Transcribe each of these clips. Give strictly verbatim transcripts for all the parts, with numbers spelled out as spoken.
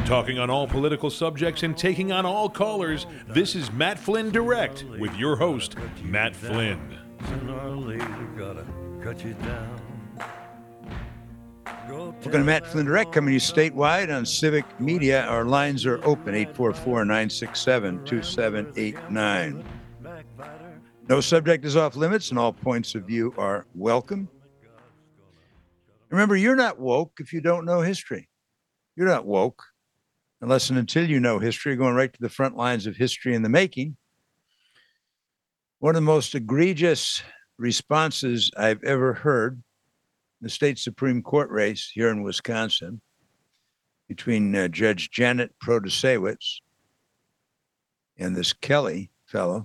Talking on all political subjects and taking on all callers, this is Matt Flynn Direct with your host, Matt Flynn. Sooner or later, gotta cut you down. Welcome to Matt Flynn Direct, coming to you statewide on Civic Media. Our lines are open, eight four four, nine six seven, two seven eight nine. No subject is off limits, and all points of view are welcome. Remember, you're not woke if you don't know history. You're not woke unless and until you know history, going right to the front lines of history in the making. One of the most egregious responses I've ever heard in the state Supreme Court race here in Wisconsin between uh, Judge Janet Protasiewicz and this Kelly fellow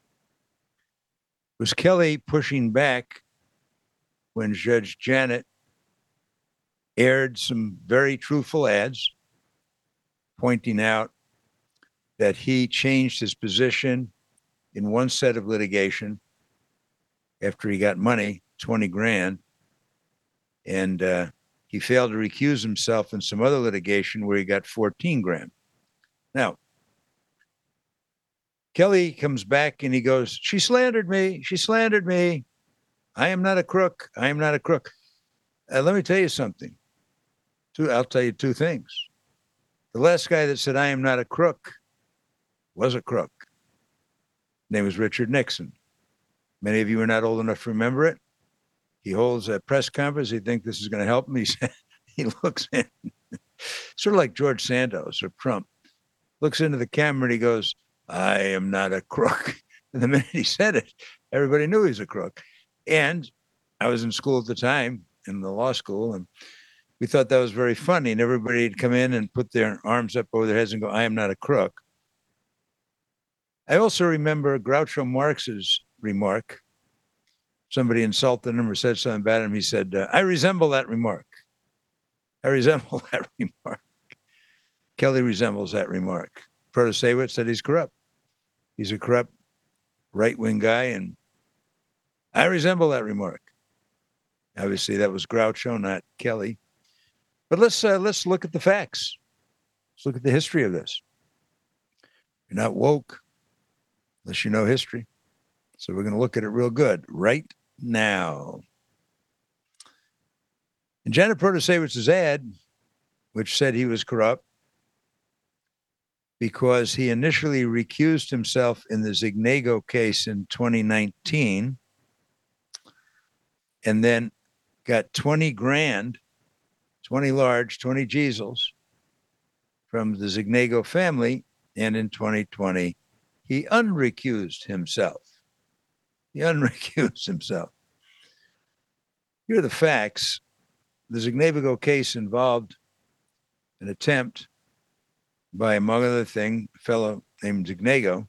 was Kelly pushing back when Judge Janet aired some very truthful ads pointing out that he changed his position in one set of litigation after he got money, twenty grand, and uh, he failed to recuse himself in some other litigation where he got fourteen grand. Now, Kelly comes back and he goes, she slandered me. She slandered me. I am not a crook. I am not a crook. Uh, let me tell you something. Two, I'll tell you two things. The last guy that said, I am not a crook, was a crook. His name was Richard Nixon. Many of you are not old enough to remember it. He holds a press conference. He thinks this is going to help him. He, he looks in, sort of like George Santos or Trump, looks into the camera and he goes, I am not a crook. And the minute he said it, everybody knew he was a crook. And I was in school at the time, in the law school, and we thought that was very funny. And everybody would come in and put their arms up over their heads and go, I am not a crook. I also remember Groucho Marx's remark. Somebody insulted him or said something about him. He said, uh, I resemble that remark. I resemble that remark. Kelly resembles that remark. Protasiewicz said he's corrupt. He's a corrupt right-wing guy, and I resemble that remark. Obviously, that was Groucho, not Kelly. But let's uh, let's look at the facts. Let's look at the history of this. You're not woke unless you know history. So we're going to look at it real good right now. In Janet Protasiewicz's ad, which said he was corrupt because he initially recused himself in the Zignego case in twenty nineteen and then got twenty grand, twenty large, twenty Jeezels from the Zignego family. And in twenty twenty, he unrecused himself. He unrecused himself. Here are the facts. The Zignego case involved an attempt by, among other things, a fellow named Zignego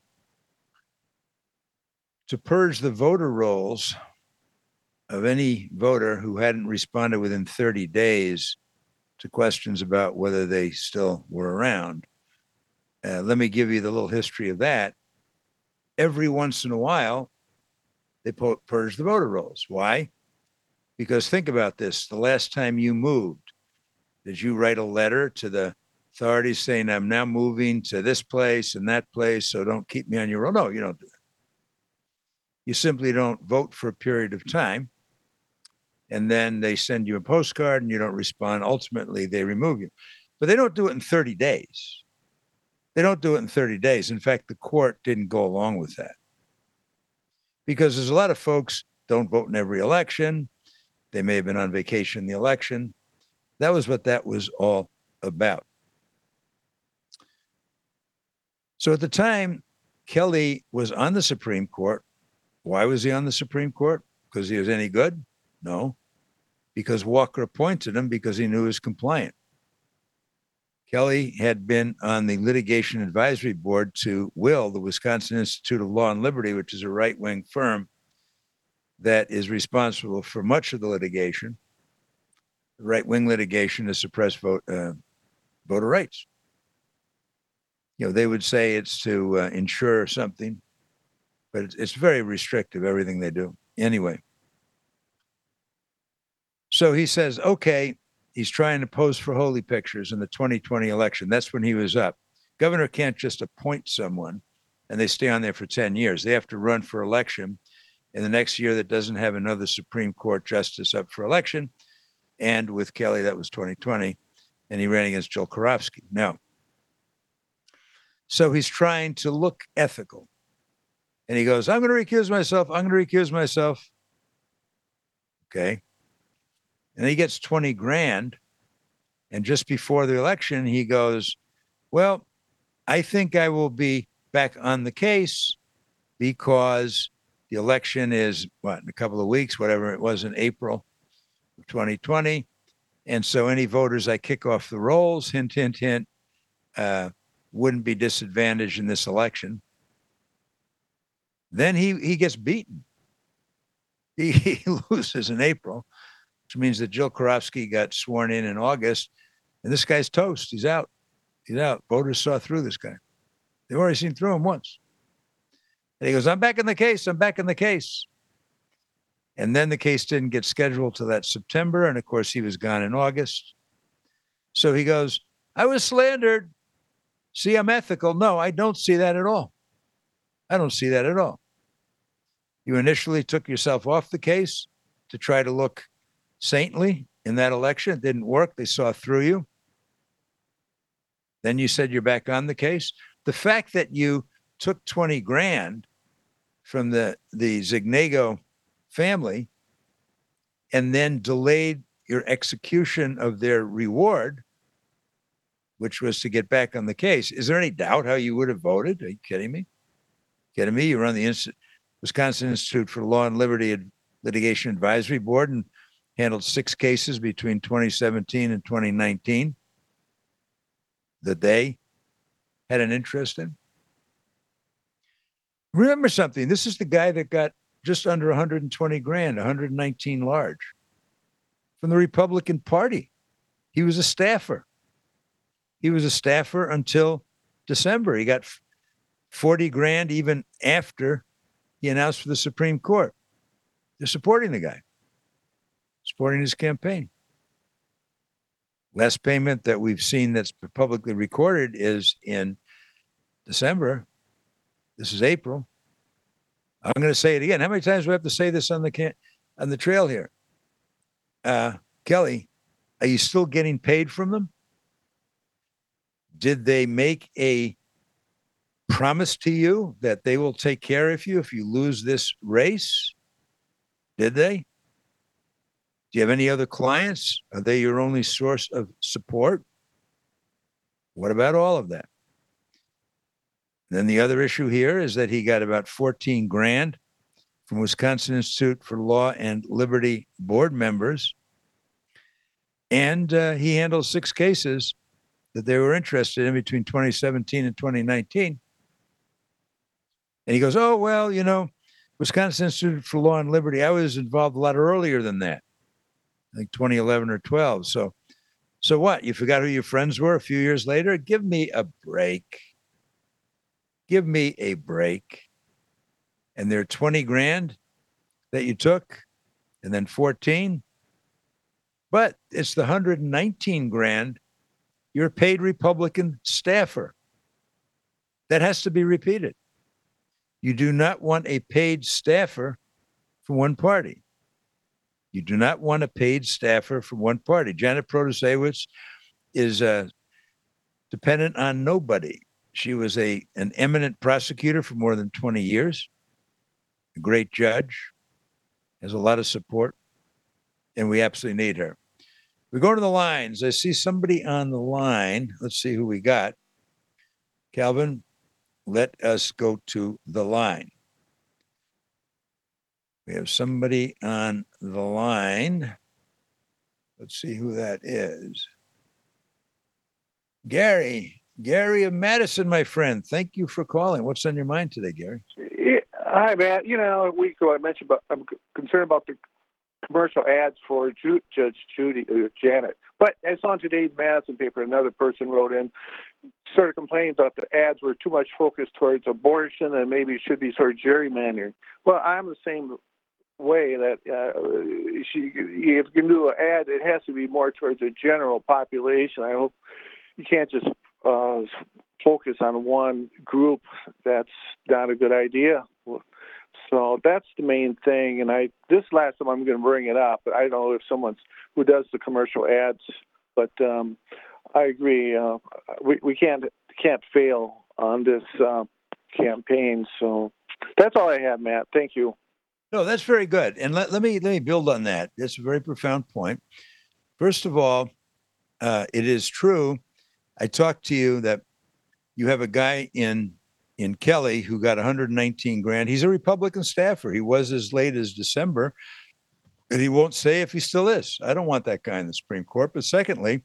to purge the voter rolls of any voter who hadn't responded within thirty days to questions about whether they still were around. Uh, let me give you the little history of that. Every once in a while, they po- purge the voter rolls. Why? Because think about this. The last time you moved, did you write a letter to the authorities saying, I'm now moving to this place and that place, so don't keep me on your roll? No, you don't do that. You simply don't vote for a period of time, and then they send you a postcard and you don't respond. Ultimately, they remove you. But they don't do it in thirty days. They don't do it in thirty days. In fact, the court didn't go along with that because there's a lot of folks don't vote in every election. They may have been on vacation in the election. That was what that was all about. So at the time, Kelly was on the Supreme Court. Why was he on the Supreme Court? Because he was any good? No. Because Walker appointed him because he knew he was compliant. Kelly had been on the litigation advisory board to WIL, the Wisconsin Institute of Law and Liberty, which is a right-wing firm that is responsible for much of the litigation, right-wing litigation to suppress vote, uh, voter rights. You know, they would say it's to uh, ensure something, but it's, it's very restrictive, everything they do. Anyway, so he says, okay, he's trying to pose for holy pictures in the twenty twenty election. That's when he was up. Governor can't just appoint someone and they stay on there for ten years. They have to run for election in the next year that doesn't have another Supreme Court justice up for election. And with Kelly, that was twenty twenty, and he ran against Joel Karofsky. Now, so he's trying to look ethical. And he goes, I'm going to recuse myself. I'm going to recuse myself. Okay. And he gets twenty grand. And just before the election, he goes, well, I think I will be back on the case because the election is, what, in a couple of weeks, whatever it was, in April of twenty twenty. And so any voters I kick off the rolls, hint, hint, hint, uh, wouldn't be disadvantaged in this election. Then he, he gets beaten. He, he loses in April, which means that Joel Karofsky got sworn in in August, and this guy's toast. He's out. He's out. Voters saw through this guy. They've already seen through him once. And he goes, I'm back in the case. I'm back in the case. And then the case didn't get scheduled till that September. And of course, he was gone in August. So he goes, I was slandered. See, I'm ethical. No, I don't see that at all. I don't see that at all. You initially took yourself off the case to try to look saintly in that election. It didn't work. They saw through you. Then you said you're back on the case. The fact that you took twenty grand from the, the Zignego family and then delayed your execution of their reward, which was to get back on the case. Is there any doubt how you would have voted? Are you kidding me? Kidding me? You were on the Inst- Wisconsin Institute for Law and Liberty Ad- Litigation Advisory Board and handled six cases between twenty seventeen and twenty nineteen that they had an interest in. Remember something. This is the guy that got just under one hundred twenty grand, one hundred nineteen large from the Republican Party. He was a staffer. He was a staffer until December. He got forty grand even after he announced for the Supreme Court. They're supporting the guy, supporting his campaign. Last payment that we've seen that's publicly recorded is in December. This is April. I'm going to say it again. How many times do we have to say this on the can- on the trail here? Uh, Kelly, are you still getting paid from them? Did they make a promise to you that they will take care of you if you lose this race? Did they? Do you have any other clients? Are they your only source of support? What about all of that? Then the other issue here is that he got about fourteen grand from Wisconsin Institute for Law and Liberty board members. And uh, he handled six cases that they were interested in between twenty seventeen and twenty nineteen. And he goes, oh, well, you know, Wisconsin Institute for Law and Liberty, I was involved a lot earlier than that. I think twenty eleven or twelve. So, so what? You forgot who your friends were a few years later? Give me a break. Give me a break. And there are twenty grand that you took and then fourteen. But it's the one hundred nineteen grand. You're a paid Republican staffer. That has to be repeated. You do not want a paid staffer from one party. You do not want a paid staffer from one party. Janet Protasewicz is uh, dependent on nobody. She was a an eminent prosecutor for more than twenty years, a great judge, has a lot of support, and we absolutely need her. We go to the lines. I see somebody on the line. Let's see who we got. Calvin, let us go to the line. We have somebody on the line. Let's see who that is. Gary. Gary of Madison, my friend. Thank you for calling. What's on your mind today, Gary? Yeah, hi, Matt. You know, a week ago I mentioned about I'm concerned about the commercial ads for Ju- Judge Judy uh, Janet. But I saw in today's Madison paper, another person wrote in, sort of complaining about the ads were too much focused towards abortion and maybe it should be sort of gerrymandering. Well, I'm the same way that uh, she, if you can do an ad, it has to be more towards the general population. I hope you can't just uh, focus on one group. That's not a good idea. So that's the main thing. And I this last time I'm going to bring it up, but I don't know if someone's who does the commercial ads. But um, I agree. Uh, we we can't can't fail on this uh, campaign. So that's all I have, Matt. Thank you. No, that's very good. And let, let me let me build on that. That's a very profound point. First of all, uh, it is true. I talked to you that you have a guy in in Kelly who got one hundred nineteen grand. He's a Republican staffer. He was as late as December, and he won't say if he still is. I don't want that guy in the Supreme Court. But secondly,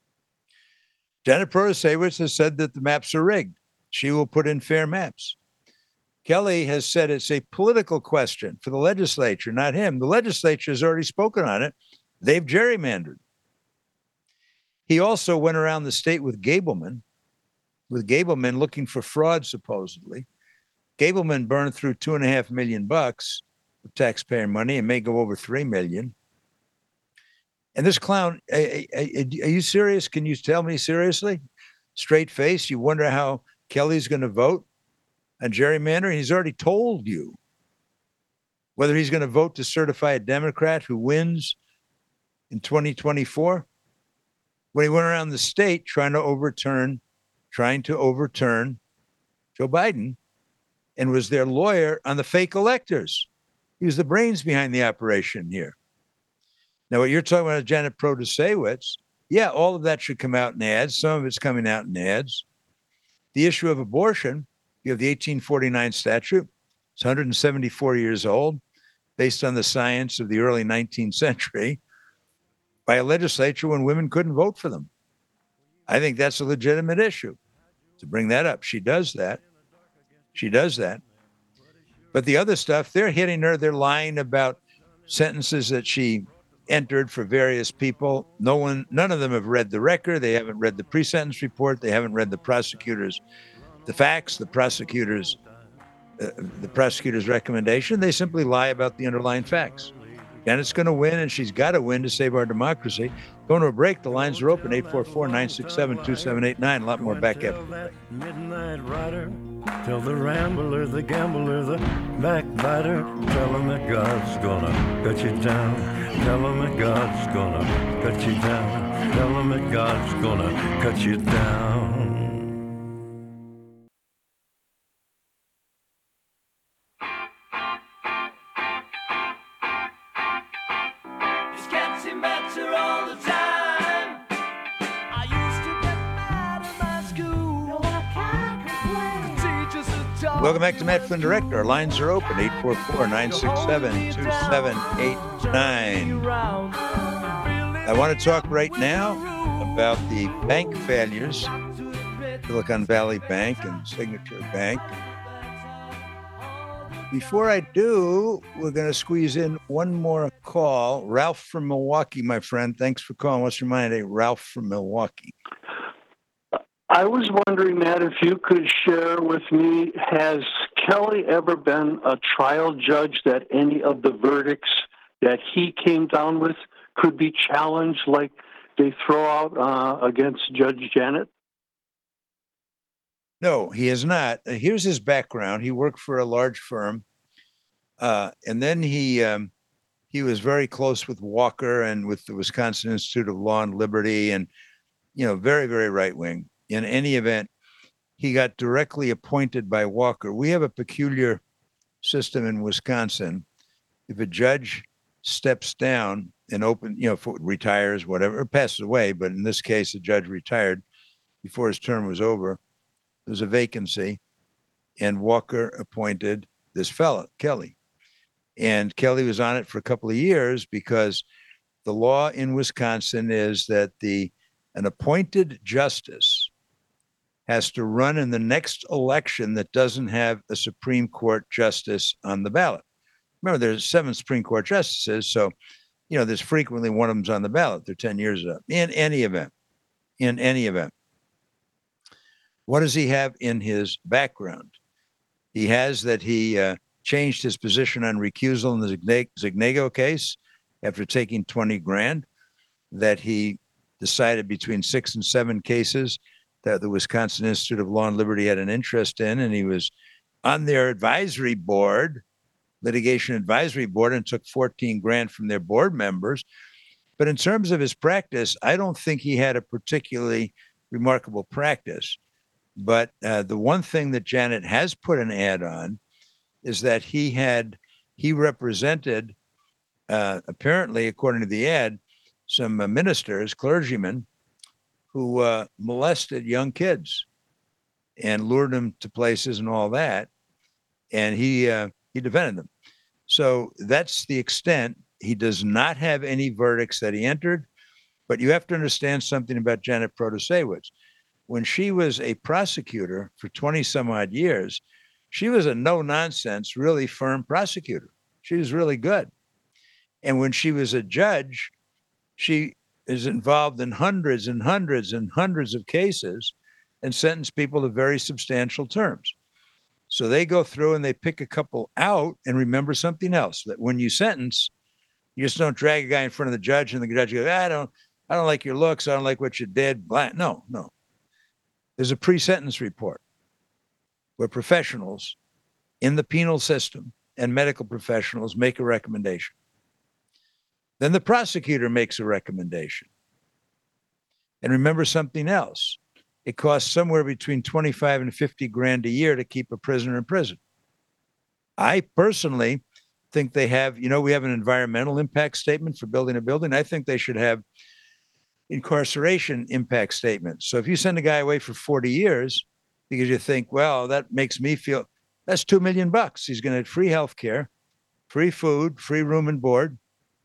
Janet Protasewicz has said that the maps are rigged. She will put in fair maps. Kelly has said it's a political question for the legislature, not him. The legislature has already spoken on it. They've gerrymandered. He also went around the state with Gableman, with Gableman looking for fraud, supposedly. Gableman burned through two and a half million bucks of taxpayer money and may go over three million. And this clown, are, are you serious? Can you tell me seriously? Straight face, you wonder how Kelly's going to vote on gerrymandering? He's already told you whether he's going to vote to certify a Democrat who wins in twenty twenty-four. When he went around the state trying to overturn, trying to overturn Joe Biden and was their lawyer on the fake electors. He was the brains behind the operation here. Now, what you're talking about, Janet Protasewicz, yeah, all of that should come out in ads. Some of it's coming out in ads. The issue of abortion, you have the eighteen forty-nine statute. It's one hundred seventy-four years old, based on the science of the early nineteenth century, by a legislature when women couldn't vote for them. I think that's a legitimate issue to bring that up. She does that. She does that. But the other stuff, they're hitting her. They're lying about sentences that she entered for various people. No one, none of them have read the record. They haven't read the pre-sentence report. They haven't read the prosecutor's, the facts, the prosecutor's, uh, the prosecutor's recommendation. They simply lie about the underlying facts. Janet's going to win, and she's got to win to save our democracy. Going to a break. The lines are open, eight four four, nine six seven, two seven eight nine. A lot more back up. Midnight rider, tell the rambler, the gambler, the backbiter, tell him that God's gonna cut you down. Tell him that God's gonna cut you down. Tell him that God's gonna cut you down. Welcome back to Matt Flynn Direct. Our lines are open, eight four four, nine six seven, two seven eight nine. I want to talk right now about the bank failures, Silicon Valley Bank and Signature Bank. Before I do, we're going to squeeze in one more call. Ralph from Milwaukee, my friend. Thanks for calling. What's your mind today? Ralph from Milwaukee. I was wondering, Matt, if you could share with me, has Kelly ever been a trial judge that any of the verdicts that he came down with could be challenged like they throw out uh, against Judge Janet? No, he is not. Uh, Here's his background. He worked for a large firm, uh, and then he um, he was very close with Walker and with the Wisconsin Institute of Law and Liberty, and you know, very, very right wing. In any event, he got directly appointed by Walker. We have a peculiar system in Wisconsin. If a judge steps down and open, you know, for, retires, whatever, or passes away, but in this case, the judge retired before his term was over, there was a vacancy, and Walker appointed this fella, Kelly. And Kelly was on it for a couple of years because the law in Wisconsin is that the an appointed justice has to run in the next election that doesn't have a Supreme Court justice on the ballot. Remember, there's seven Supreme Court justices, so you know there's frequently one of them's on the ballot. They're ten years up. In any event, in any event, what does he have in his background? He has that he uh, changed his position on recusal in the Zignego case after taking twenty grand, that he decided between six and seven cases that the Wisconsin Institute of Law and Liberty had an interest in, and he was on their advisory board, litigation advisory board, and took fourteen grand from their board members. But in terms of his practice, I don't think he had a particularly remarkable practice. But uh, the one thing that Janet has put an ad on is that he had, he represented, uh, apparently, according to the ad, some uh, ministers, clergymen, who uh, molested young kids and lured them to places and all that. And he uh, he defended them. So that's the extent. He does not have any verdicts that he entered. But you have to understand something about Janet Protasiewicz. When she was a prosecutor for twenty some odd years, she was a no-nonsense, really firm prosecutor. She was really good. And when she was a judge, she is involved in hundreds and hundreds and hundreds of cases and sentenced people to very substantial terms. So they go through and they pick a couple out, and remember something else, that when you sentence, you just don't drag a guy in front of the judge and the judge goes, I don't, I don't like your looks. I don't like what you did. Blah. No, no. There's a pre-sentence report where professionals in the penal system and medical professionals make a recommendation. Then the prosecutor makes a recommendation. And remember something else. It costs somewhere between twenty-five and fifty grand a year to keep a prisoner in prison. I personally think they have, you know, we have an environmental impact statement for building a building. I think they should have incarceration impact statements. So if you send a guy away for forty years because you think, well, that makes me feel, that's two million bucks. He's going to have free health care, free food, free room and board.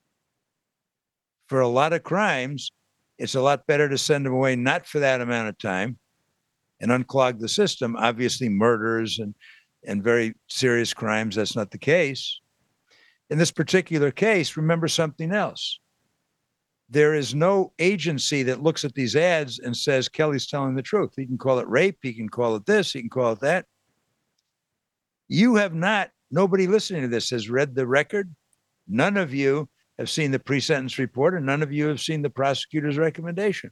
For a lot of crimes, it's a lot better to send him away not for that amount of time and unclog the system. Obviously, murders and, and very serious crimes, that's not the case. In this particular case, remember something else. There is no agency that looks at these ads and says, Kelly's telling the truth. He can call it rape. He can call it this. He can call it that. You have not, nobody listening to this has read the record. None of you have seen the pre-sentence report, and none of you have seen the prosecutor's recommendation.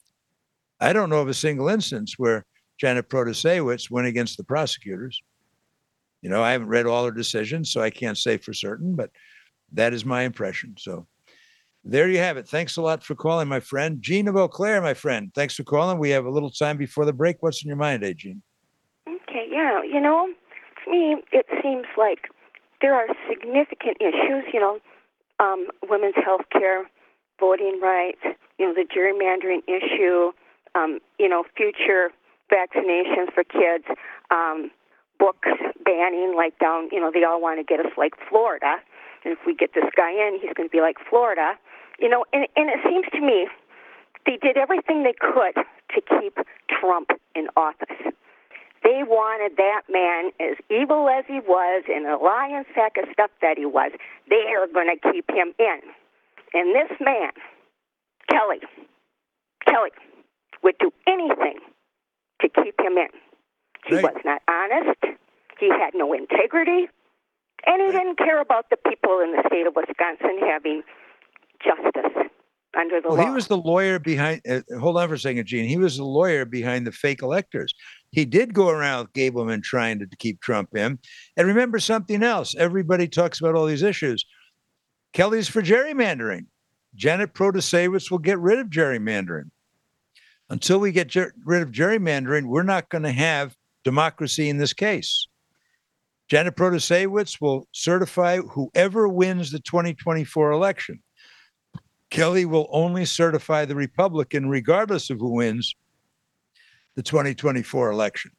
I don't know of a single instance where Janet Protasiewicz went against the prosecutors. You know, I haven't read all her decisions, so I can't say for certain, but that is my impression. So there you have it. Thanks a lot for calling, my friend. Gene of Eau Claire, my friend. Thanks for calling. We have a little time before the break. What's in your mind today, Gene? Okay, yeah. You know, to me, it seems like there are significant issues, you know, um, women's health care, voting rights, you know, the gerrymandering issue, um, you know, future vaccinations for kids, um, books banning, like down, you know, they all want to get us like Florida. And if we get this guy in, he's going to be like Florida. You know, and, and it seems to me they did everything they could to keep Trump in office. They wanted that man, as evil as he was, and a lying sack of stuff that he was, they are going to keep him in. And this man, Kelly, Kelly, would do anything to keep him in. He right. was not honest. He had no integrity. And he didn't care about the people in the state of Wisconsin having justice under the well, law. He was the lawyer behind, uh, hold on for a second, Gene. He was the lawyer behind the fake electors. He did go around with Gableman trying to, to keep Trump in. And remember something else. Everybody talks about all these issues. Kelly's for gerrymandering. Janet Protasiewicz will get rid of gerrymandering. Until we get ger- rid of gerrymandering, we're not going to have democracy in this case. Janet Protasiewicz will certify whoever wins the twenty twenty-four election. Kelly will only certify the Republican regardless of who wins the twenty twenty-four election.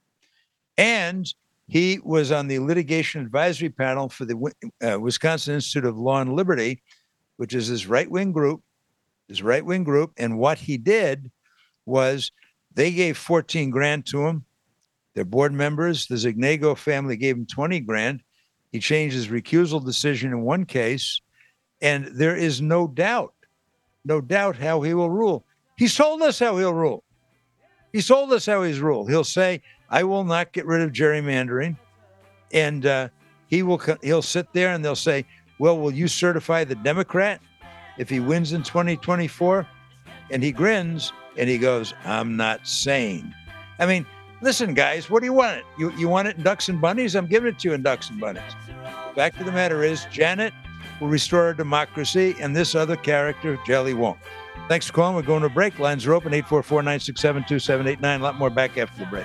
And he was on the litigation advisory panel for the uh, Wisconsin Institute of Law and Liberty, which is his right-wing group, his right-wing group. And what he did was they gave fourteen grand to him. Their board members, the Zignego family, gave him twenty grand. He changed his recusal decision in one case. And there is no doubt, no doubt how he will rule. He's told us how he'll rule. He's told us how he's ruled. He'll say, I will not get rid of gerrymandering. And uh, he will co- he'll sit there and they'll say, well, will you certify the Democrat if he wins in twenty twenty-four? And he grins and he goes, I'm not sane. I mean, listen, guys, what do you want it? You, you want it in ducks and bunnies? I'm giving it to you in ducks and bunnies. Fact of the matter is, Janet will restore our democracy, and this other character, Jelly, won't. Thanks for calling. We're going to a break. Lines are open, eight four four, nine six seven, two seven eight nine. A lot more back after the break.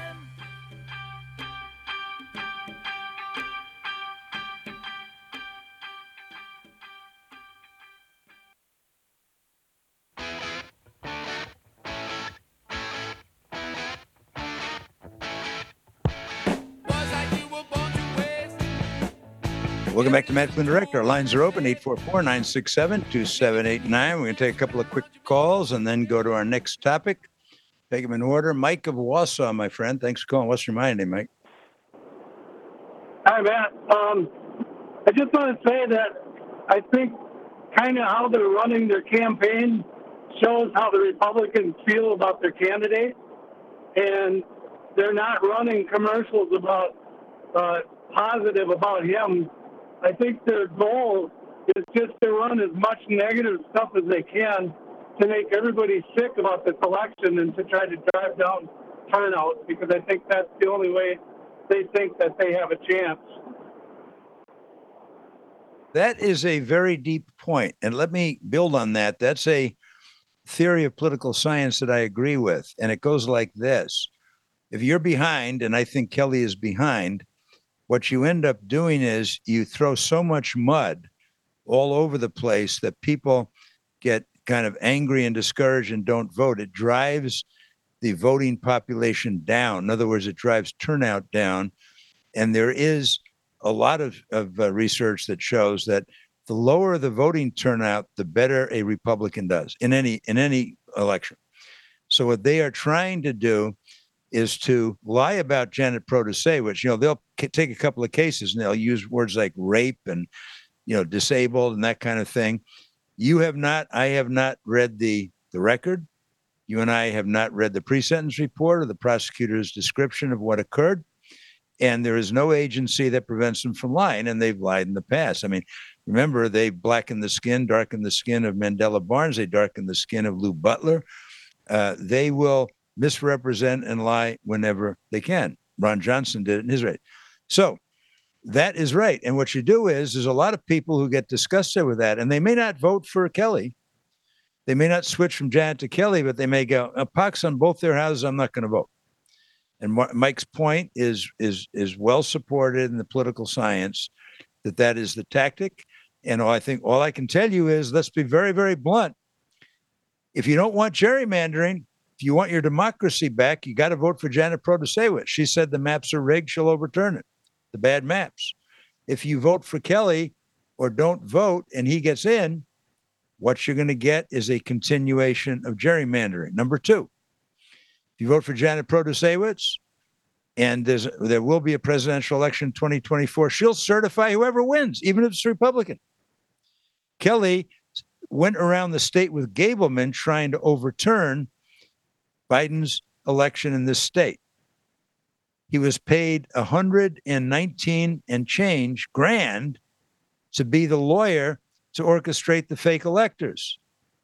Welcome back to Matt Flynn Direct. Our lines are open, eight four four, nine six seven, two seven eight nine. We're going to take a couple of quick calls and then go to our next topic. Take them in order. Mike of Wausau, my friend. Thanks for calling. What's your mind name, Mike? Hi, Matt. Um, I just want to say that I think kind of how they're running their campaign shows how the Republicans feel about their candidate. And they're not running commercials about uh, positive about him. I think their goal is just to run as much negative stuff as they can to make everybody sick about this election and to try to drive down turnout, because I think that's the only way they think that they have a chance. That is a very deep point. And let me build on that. That's a theory of political science that I agree with. And it goes like this. If you're behind, and I think Kelly is behind, what you end up doing is you throw so much mud all over the place that people get kind of angry and discouraged and don't vote. It drives the voting population down. In other words, it drives turnout down. And there is a lot of, of uh, research that shows that the lower the voting turnout, the better a Republican does in any in any election. So what they are trying to do is to lie about Janet Protasewicz. You know, they'll k- take a couple of cases and they'll use words like rape and, you know, disabled and that kind of thing. You have not, I have not read the, the record. You and I have not read the pre-sentence report or the prosecutor's description of what occurred. And there is no agency that prevents them from lying, and they've lied in the past. I mean, remember, they blackened the skin, darkened the skin of Mandela Barnes. They darkened the skin of Lou Butler. Uh, they will misrepresent and lie whenever they can. Ron Johnson did it in his race. So that is right. And what you do is there's a lot of people who get disgusted with that, and they may not vote for Kelly. They may not switch from Janet to Kelly, but they may go, a pox on both their houses, I'm not going to vote. And Mike's point is is is well supported in the political science that that is the tactic. And I think all I can tell you is, let's be very, very blunt. If you don't want gerrymandering, if you want your democracy back, you got to vote for Janet Protasewicz. She said the maps are rigged. She'll overturn it, the bad maps. If you vote for Kelly or don't vote and he gets in, what you're going to get is a continuation of gerrymandering. Number two, if you vote for Janet Protasewicz and there's there will be a presidential election in twenty twenty-four, she'll certify whoever wins, even if it's Republican. Kelly went around the state with Gableman trying to overturn Biden's election in this state. He was paid one hundred nineteen and change grand to be the lawyer to orchestrate the fake electors.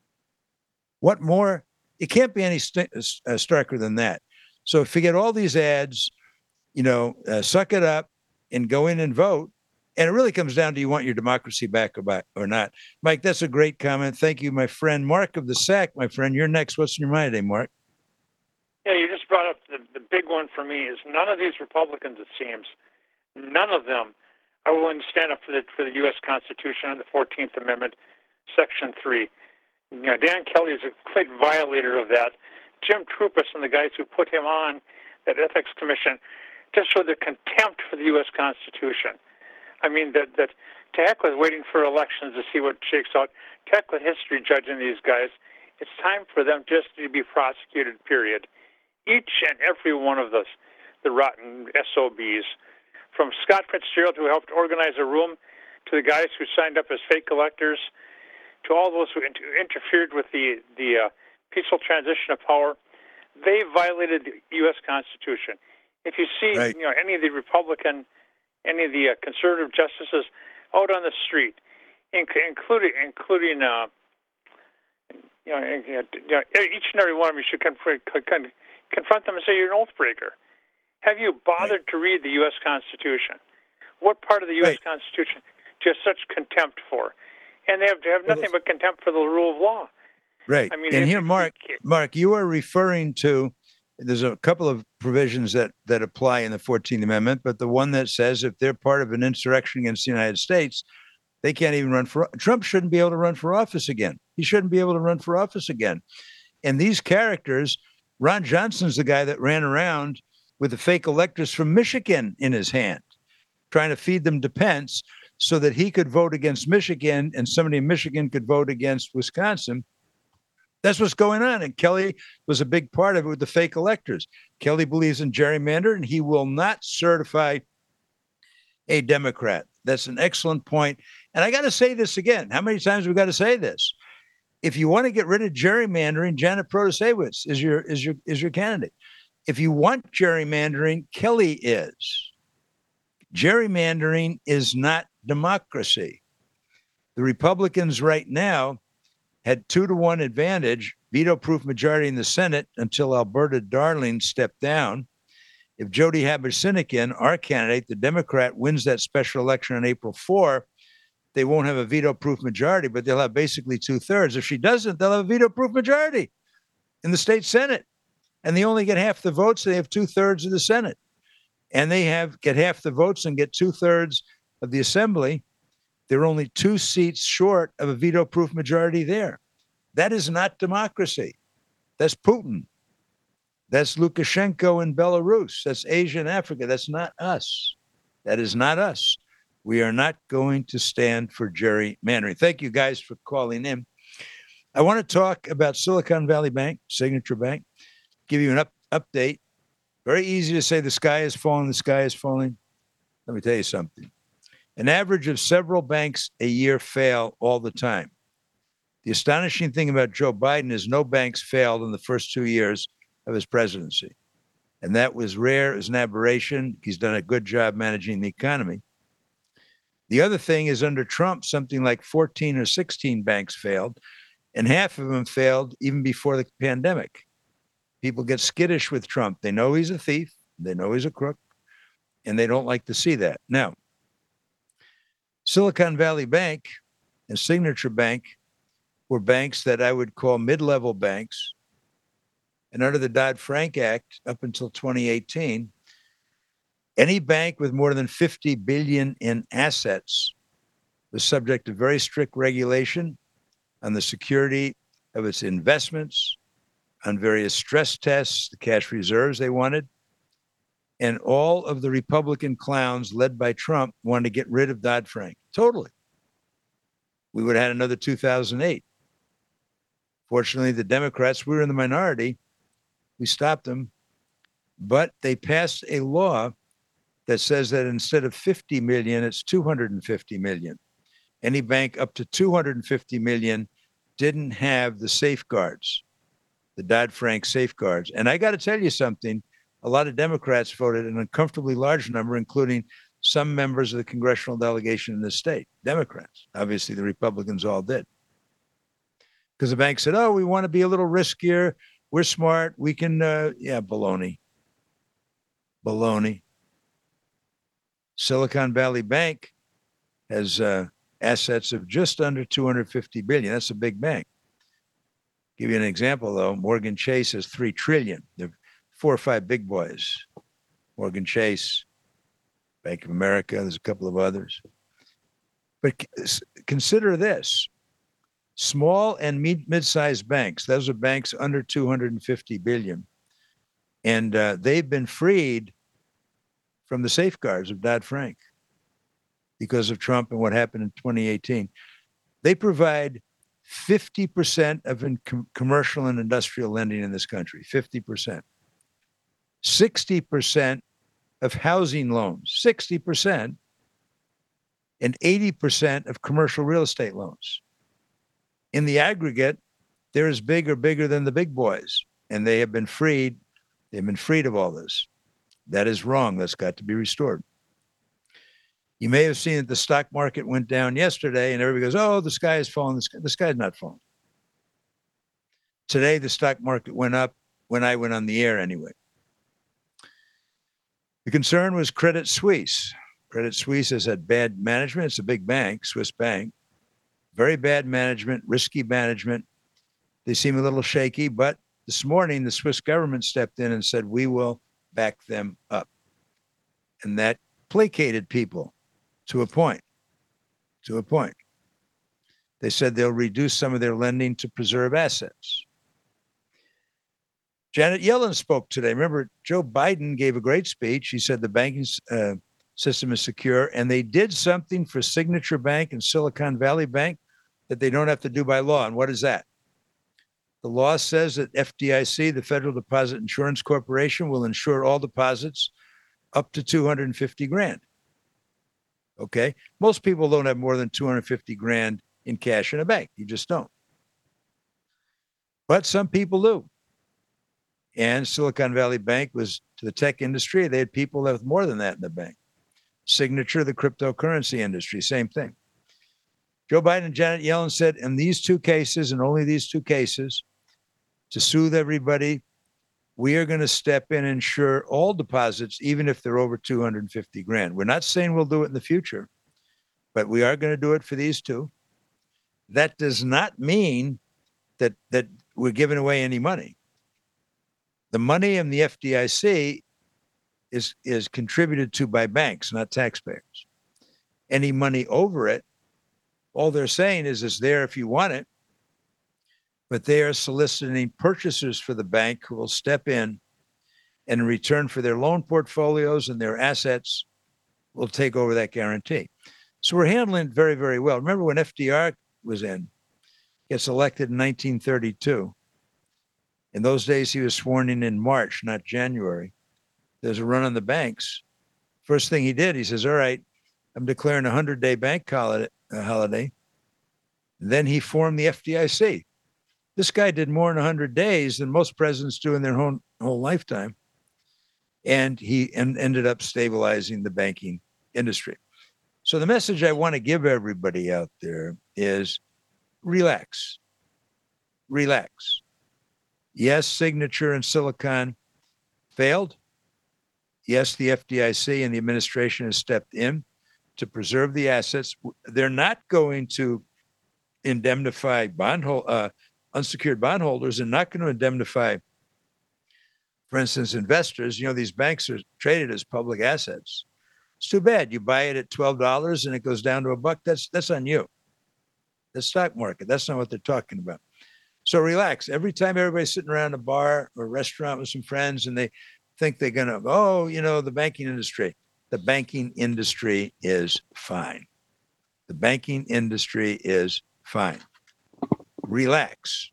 What more? It can't be any st- uh, starker than that. So forget all these ads, you know, uh, suck it up and go in and vote. And it really comes down to, you want your democracy back or, back or not. Mike, that's a great comment. Thank you, my friend. Mark of the Sac, my friend, you're next. What's in your mind today, Mark? Yeah, you just brought up the, the big one for me is none of these Republicans, it seems, none of them are willing to stand up for the for the U S Constitution and the fourteenth Amendment, Section three. You know, Dan Kelly is a complete violator of that. Jim Trupis and the guys who put him on that Ethics Commission just showed their contempt for the U S Constitution. I mean, that that to heck with waiting for elections to see what shakes out, to heck with history judging these guys. It's time for them just to be prosecuted, period. Each and every one of us, the rotten S O Bs, from Scott Fitzgerald, who helped organize a room, to the guys who signed up as fake electors, to all those who inter- interfered with the, the uh, peaceful transition of power, they violated the U S Constitution. If you see right. you know, any of the Republican any of the uh, conservative justices out on the street, inc- including including uh, you, know, you know, each and every one of you should confront, confront them and say you're an oath breaker. Have you bothered right. to read the U S Constitution? What part of the U S Right. Constitution do you have such contempt for? And they have, they have nothing well, but contempt for the rule of law. Right. I mean, and here, Mark, Mark, you are referring to, there's a couple of provisions that, that apply in the fourteenth Amendment, but the one that says if they're part of an insurrection against the United States, they can't even run for, Trump shouldn't be able to run for office again. He shouldn't be able to run for office again. And these characters, Ron Johnson's the guy that ran around with the fake electors from Michigan in his hand, trying to feed them to Pence so that he could vote against Michigan and somebody in Michigan could vote against Wisconsin. That's what's going on. And Kelly was a big part of it with the fake electors. Kelly believes in gerrymander, and he will not certify a Democrat. That's an excellent point. And I got to say this again. How many times have we got to say this? If you want to get rid of gerrymandering, Janet Protasewicz is your is your is your candidate. If you want gerrymandering, Kelly is. Gerrymandering is not democracy. The Republicans right now had two to one advantage, veto-proof majority in the Senate until Alberta Darling stepped down. If Jody Haber-Sinekin, our candidate, the Democrat, wins that special election on April fourth, they won't have a veto-proof majority, but they'll have basically two-thirds. If she doesn't, they'll have a veto-proof majority in the state Senate. And they only get half the votes, so they have two-thirds of the Senate. And they have get half the votes and get two-thirds of the Assembly. They're only two seats short of a veto-proof majority there. That is not democracy. That's Putin. That's Lukashenko in Belarus. That's Asia and Africa. That's not us. That is not us. We are not going to stand for gerrymandering. Thank you guys for calling in. I want to talk about Silicon Valley Bank, Signature Bank, give you an up, update. Very easy to say the sky is falling, the sky is falling. Let me tell you something. An average of several banks a year fail all the time. The astonishing thing about Joe Biden is no banks failed in the first two years of his presidency. And that was rare as an aberration. He's done a good job managing the economy. The other thing is under Trump, something like fourteen or sixteen banks failed, and half of them failed even before the pandemic. People get skittish with Trump. They know he's a thief. They know he's a crook, and they don't like to see that. Now, Silicon Valley Bank and Signature Bank were banks that I would call mid-level banks. And under the Dodd-Frank Act, up until twenty eighteen, any bank with more than fifty billion dollars in assets was subject to very strict regulation on the security of its investments, on various stress tests, the cash reserves they wanted. And all of the Republican clowns led by Trump wanted to get rid of Dodd-Frank. Totally. We would have had another two thousand eight. Fortunately, the Democrats, we were in the minority. We stopped them. But they passed a law that says that instead of fifty million, it's two hundred fifty million. Any bank up to two hundred fifty million didn't have the safeguards, the Dodd-Frank safeguards. And I got to tell you something, a lot of Democrats voted an uncomfortably large number, including some members of the congressional delegation in this state, Democrats. Obviously, the Republicans all did. Because the bank said, oh, we want to be a little riskier. We're smart. We can, uh, yeah, baloney. Baloney. Silicon Valley Bank has uh, assets of just under two hundred fifty billion dollars. That's a big bank. Give you an example, though. Morgan Chase has three trillion dollars. There are four or five big boys. Morgan Chase, Bank of America, there's a couple of others. But consider this. Small and mid-sized banks, those are banks under two hundred fifty billion dollars. And uh, they've been freed from the safeguards of Dodd-Frank because of Trump and what happened in twenty eighteen. They provide fifty percent of in com- commercial and industrial lending in this country, fifty percent. sixty percent of housing loans, sixty percent, and eighty percent of commercial real estate loans. In the aggregate, they're as big or bigger than the big boys, and they have been freed. They've been freed of all this. That is wrong. That's got to be restored. You may have seen that the stock market went down yesterday, and everybody goes, oh, the sky is falling. The sky, the sky is not falling. Today, the stock market went up when I went on the air anyway. The concern was Credit Suisse. Credit Suisse has had bad management. It's a big bank, Swiss bank. Very bad management, risky management. They seem a little shaky, but this morning, the Swiss government stepped in and said, we will back them up. And that placated people to a point, to a point. They said they'll reduce some of their lending to preserve assets. Janet Yellen spoke today. Remember, Joe Biden gave a great speech. He said the banking uh, system is secure, and they did something for Signature Bank and Silicon Valley Bank that they don't have to do by law. And what is that? The law says that F D I C, the Federal Deposit Insurance Corporation, will insure all deposits up to two hundred fifty grand. Okay. Most people don't have more than two hundred fifty grand in cash in a bank. You just don't. But some people do. And Silicon Valley Bank was to the tech industry. They had people that with more than that in the bank. Signature, the cryptocurrency industry, same thing. Joe Biden and Janet Yellen said in these two cases, and only these two cases, to soothe everybody, we are going to step in and insure all deposits, even if they're over two hundred fifty grand. We're not saying we'll do it in the future, but we are going to do it for these two. That does not mean that, that we're giving away any money. The money in the F D I C is, is contributed to by banks, not taxpayers. Any money over it, all they're saying is it's there if you want it, but they are soliciting purchasers for the bank who will step in and in return for their loan portfolios and their assets will take over that guarantee. So we're handling it very, very well. Remember when F D R was in, gets elected in nineteen thirty-two. In those days, he was sworn in in March, not January. There's a run on the banks. First thing he did, he says, all right, I'm declaring a hundred-day bank holiday. Uh, holiday. Then he formed the F D I C. This guy did more in one hundred days than most presidents do in their whole, whole lifetime. And he en- ended up stabilizing the banking industry. So the message I want to give everybody out there is relax. Relax. Yes, Signature and Silicon failed. Yes, the F D I C and the administration has stepped in to preserve the assets. They're not going to indemnify bond uh, unsecured bondholders and not going to indemnify, for instance, investors. You know, these banks are traded as public assets. It's too bad. You buy it at twelve dollars and it goes down to a buck. That's that's on you. The stock market. That's not what they're talking about. So relax. Every time everybody's sitting around a bar or a restaurant with some friends and they think they're going to, oh, you know, the banking industry. The banking industry is fine. The banking industry is fine. Relax.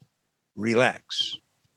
Relax.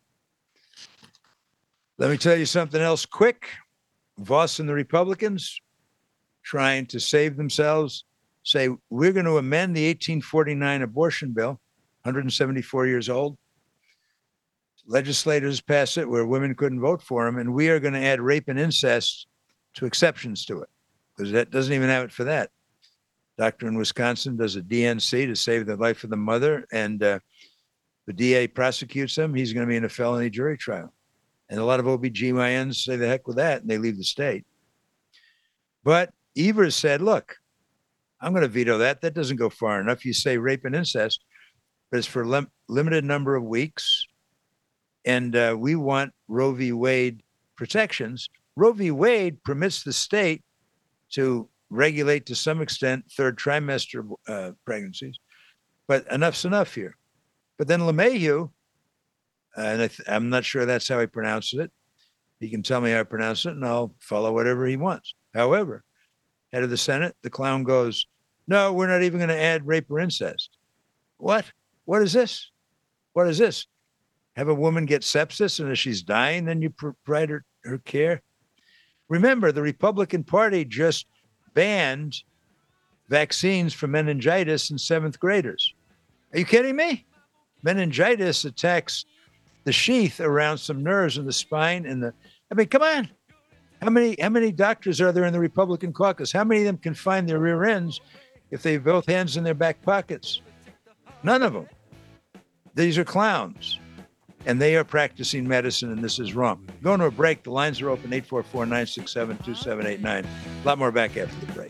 Let me tell you something else quick. Voss and the Republicans trying to save themselves say, we're going to amend the eighteen forty-nine abortion bill, one hundred seventy-four years old. Legislators passed it where women couldn't vote for them, and we are going to add rape and incest to exceptions to it, because that doesn't even have it for that. Doctor in Wisconsin does a D N C to save the life of the mother, and uh, the D A prosecutes him. He's going to be in a felony jury trial. And a lot of O B G Y Ns say the heck with that, and they leave the state. But Evers said, look, I'm going to veto that. That doesn't go far enough. You say rape and incest, but it's for a lim- limited number of weeks. And uh, we want Roe v. Wade protections. Roe v. Wade permits the state to regulate to some extent third trimester uh, pregnancies, but enough's enough here. But then LeMahieu, uh, and I th- I'm not sure that's how he pronounces it. He can tell me how to pronounce it, and I'll follow whatever he wants. However, head of the Senate, the clown goes, no, we're not even going to add rape or incest. What? What is this? What is this? Have a woman get sepsis, and if she's dying, then you provide her, her care? Remember, the Republican Party just banned vaccines for meningitis in seventh graders. Are you kidding me? Meningitis attacks the sheath around some nerves in the spine and the, I mean, come on. How many how many doctors are there in the Republican caucus? How many of them can find their rear ends if they have both hands in their back pockets? None of them. These are clowns, and they are practicing medicine, and this is wrong. Going to a break. The lines are open, eight four four, nine six seven, two seven eight nine. A lot more back after the break.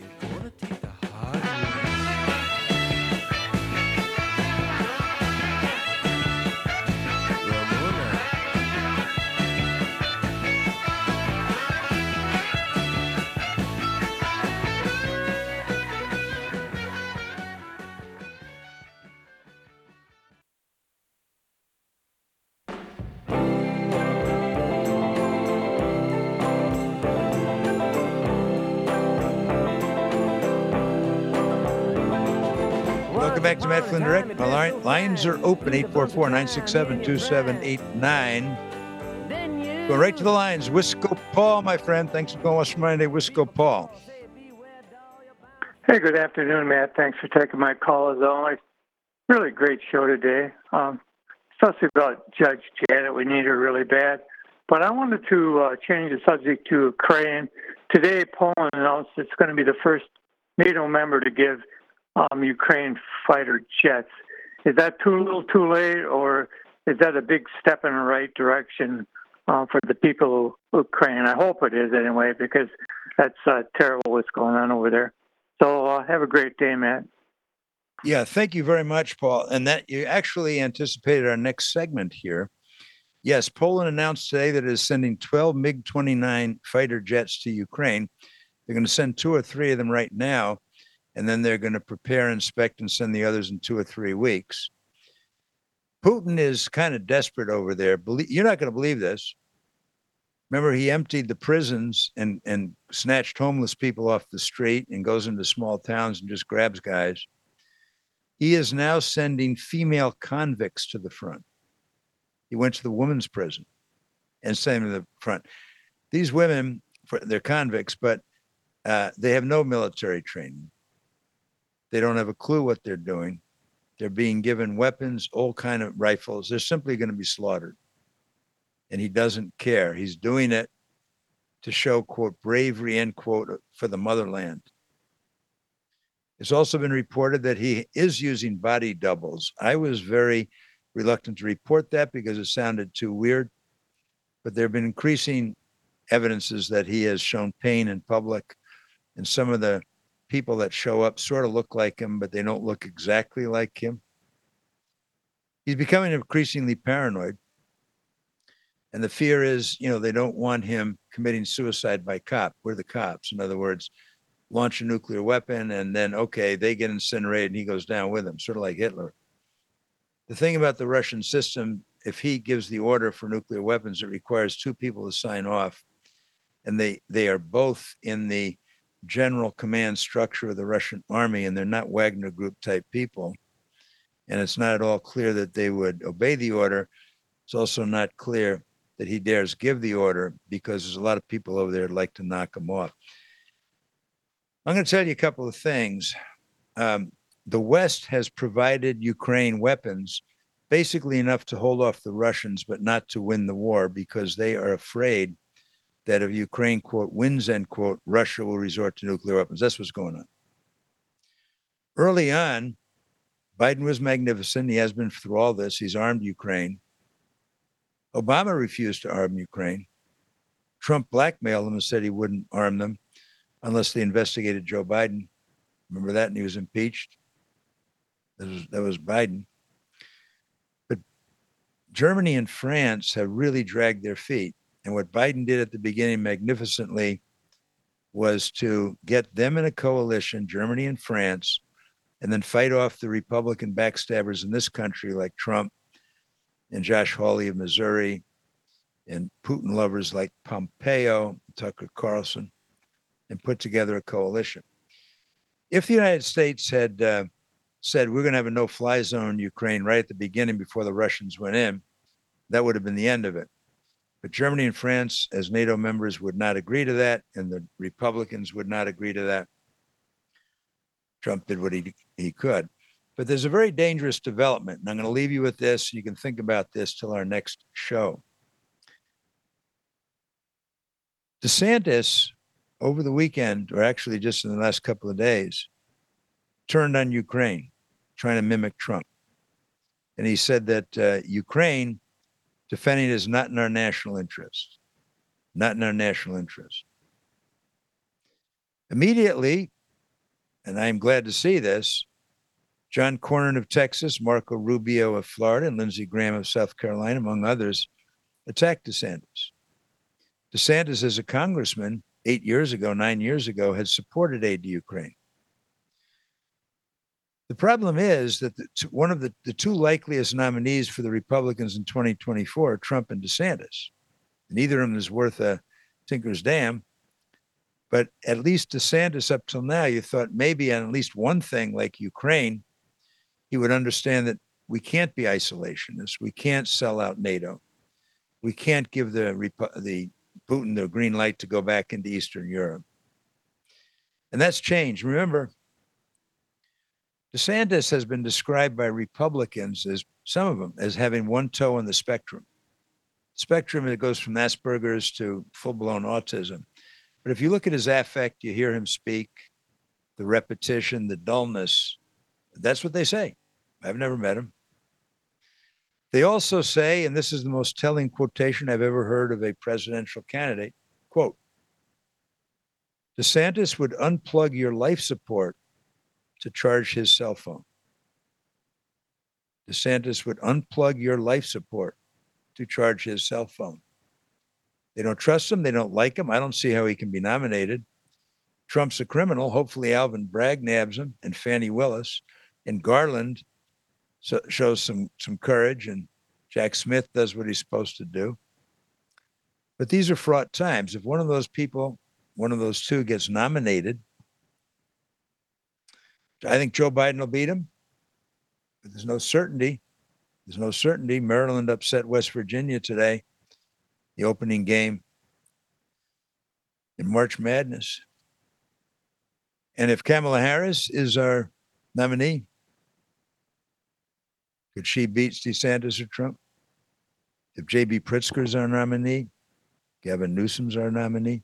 Back to Matt Flynn Direct. All right, lines are open, eight four four, nine six seven, two seven eight nine. Go right to the lines. Wisco Paul, my friend. Thanks for going West Monday. Wisco Paul. Hey, good afternoon, Matt. Thanks for taking my call as always. Really great show today. Um, especially about Judge Janet. We need her really bad. But I wanted to uh, change the subject to Ukraine. Today, Poland announced it's going to be the first NATO member to give Um, Ukraine fighter jets. Is that too little too late, or is that a big step in the right direction uh, for the people of Ukraine? I hope it is anyway, because that's uh, terrible what's going on over there. So uh, have a great day, Matt. Yeah, thank you very much, Paul. And that you actually anticipated our next segment here. Yes, Poland announced today that it is sending twelve MiG twenty-nine fighter jets to Ukraine. They're going to send two or three of them right now, and then they're going to prepare, inspect, and send the others in two or three weeks. Putin is kind of desperate over there. You're not going to believe this. Remember, he emptied the prisons and, and snatched homeless people off the street and goes into small towns and just grabs guys. He is now sending female convicts to the front. He went to the women's prison and sent them to the front. These women, they're convicts, but uh, they have no military training. They don't have a clue what they're doing. They're being given weapons, all kind of rifles. They're simply going to be slaughtered. And he doesn't care. He's doing it to show, quote, bravery, end quote, for the motherland. It's also been reported that he is using body doubles. I was very reluctant to report that because it sounded too weird. But there have been increasing evidences that he has shown pain in public. And some of the people that show up sort of look like him, but they don't look exactly like him. He's becoming increasingly paranoid. And the fear is, you know, they don't want him committing suicide by cop. We're the cops. In other words, launch a nuclear weapon and then, okay, they get incinerated and he goes down with them, sort of like Hitler. The thing about the Russian system, if he gives the order for nuclear weapons, it requires two people to sign off. And they, they are both in the general command structure of the Russian army, and they're not Wagner Group type people. And it's not at all clear that they would obey the order. It's also not clear that he dares give the order because there's a lot of people over there who'd like to knock him off. I'm going to tell you a couple of things. Um, the West has provided Ukraine weapons, basically enough to hold off the Russians, but not to win the war, because they are afraid that if Ukraine, quote, wins, end quote, Russia will resort to nuclear weapons. That's what's going on. Early on, Biden was magnificent. He has been through all this. He's armed Ukraine. Obama refused to arm Ukraine. Trump blackmailed them and said he wouldn't arm them unless they investigated Joe Biden. Remember that? And he was impeached. That was, that was Biden. But Germany and France have really dragged their feet. And what Biden did at the beginning magnificently was to get them in a coalition, Germany and France, and then fight off the Republican backstabbers in this country like Trump and Josh Hawley of Missouri and Putin lovers like Pompeo, Tucker Carlson, and put together a coalition. If the United States had uh, said, we're going to have a no-fly zone in Ukraine right at the beginning before the Russians went in, that would have been the end of it. But Germany and France, as NATO members, would not agree to that, and the Republicans would not agree to that. Trump did what he, he could. But there's a very dangerous development, and I'm going to leave you with this. You can think about this till our next show. DeSantis, over the weekend, or actually just in the last couple of days, turned on Ukraine, trying to mimic Trump. And he said that uh, Ukraine defending is not in our national interest, not in our national interest. Immediately, and I'm glad to see this, John Cornyn of Texas, Marco Rubio of Florida, and Lindsey Graham of South Carolina, among others, attacked DeSantis. DeSantis, as a congressman, eight years ago, nine years ago, had supported aid to Ukraine. The problem is that the, one of the, the two likeliest nominees for the Republicans in twenty twenty-four are Trump and DeSantis. Neither of them is worth a tinker's damn. But at least DeSantis, up till now, you thought maybe on at least one thing like Ukraine, he would understand that we can't be isolationists. We can't sell out NATO. We can't give the, the Putin the green light to go back into Eastern Europe. And that's changed. Remember, DeSantis has been described by Republicans, as some of them, as having one toe on the spectrum. Spectrum that goes from Asperger's to full-blown autism. But if you look at his affect, you hear him speak, the repetition, the dullness, that's what they say. I've never met him. They also say, and this is the most telling quotation I've ever heard of a presidential candidate, quote, DeSantis would unplug your life support to charge his cell phone. DeSantis would unplug your life support to charge his cell phone. They don't trust him. They don't like him. I don't see how he can be nominated. Trump's a criminal. Hopefully Alvin Bragg nabs him, and Fannie Willis, and Garland so, shows some, some courage, and Jack Smith does what he's supposed to do. But these are fraught times. If one of those people, one of those two gets nominated, I think Joe Biden will beat him, but there's no certainty. There's no certainty. Maryland upset West Virginia today, the opening game in March Madness. And if Kamala Harris is our nominee, could she beat DeSantis or Trump? If J B Pritzker is our nominee, Gavin Newsom's our nominee.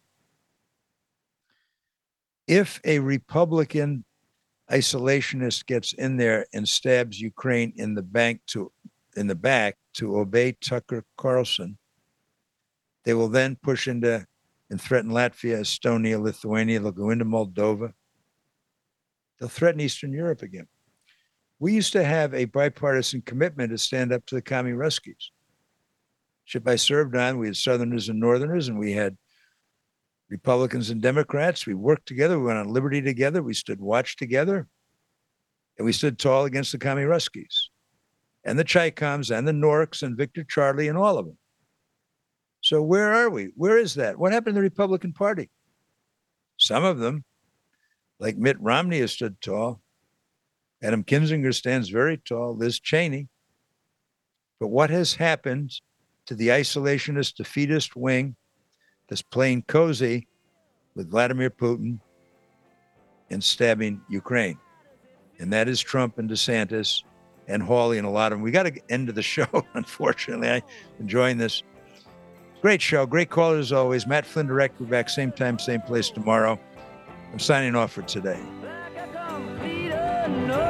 If a Republican isolationist gets in there and stabs Ukraine in the bank to in the back to obey Tucker Carlson, they will then push into and threaten Latvia, Estonia, Lithuania. They'll go into Moldova. They'll threaten Eastern Europe again. We used to have a bipartisan commitment to stand up to the commie Ruskies. Ship I served on, we had Southerners and Northerners, and we had Republicans and Democrats. We worked together. We went on liberty together. We stood watch together. And we stood tall against the commie Ruskies and the Chaycoms and the Norks and Victor Charlie and all of them. So where are we? Where is that? What happened to the Republican Party? Some of them, like Mitt Romney, has stood tall. Adam Kinzinger stands very tall. Liz Cheney. But what has happened to the isolationist, defeatist wing that's playing cozy with Vladimir Putin and stabbing Ukraine? And that is Trump and DeSantis and Hawley and a lot of them. We got to end the show, unfortunately. I'm enjoying this. Great show. Great caller as always. Matt Flynn Direct. We're back same time, same place tomorrow. I'm signing off for today. Like a complete unknown.